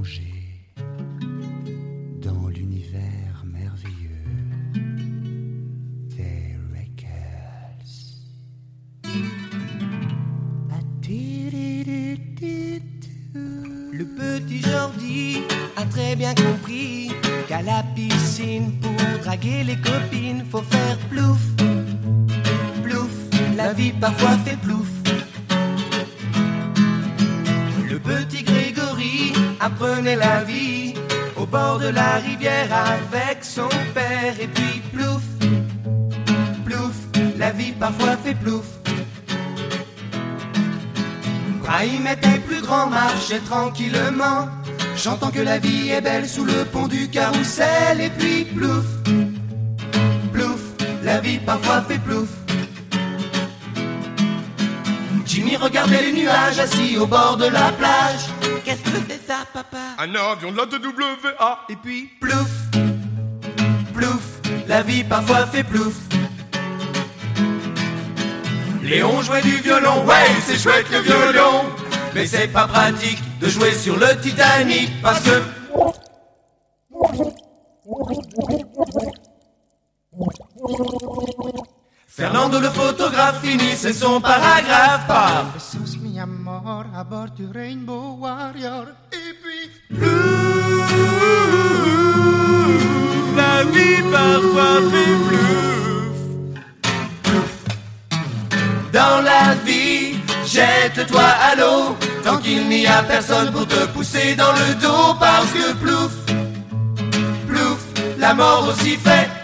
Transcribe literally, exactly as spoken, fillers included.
plonger dans l'univers merveilleux des Records. Le petit Jordi a très bien compris qu'à la piscine, pour draguer les copines, faut faire plouf, plouf, la vie parfois fait plouf. Le petit Grégory apprenait la vie au bord de la rivière avec son père. Et puis plouf, plouf, la vie parfois fait plouf. Brahim était plus grand, marchait tranquillement, chantant que la vie est belle sous le pont du carrousel. Et puis plouf, plouf, la vie parfois fait plouf. Jimmy regardait les nuages assis au bord de la plage. Qu'est-ce que c'est ça, papa? Un avion de la T W A. Et puis plouf, plouf, la vie parfois fait plouf. Léon jouait du violon, ouais, c'est chouette le violon, mais c'est pas pratique de jouer sur le Titanic parce que Fernando le photographe finissait son paragraphe par Besos mi amor à bord du Rainbow Warrior. Et puis plouf, la vie parfois fait plouf. Dans la vie, jette-toi à l'eau tant qu'il n'y a personne pour te pousser dans le dos. Parce que plouf, plouf, la mort aussi fait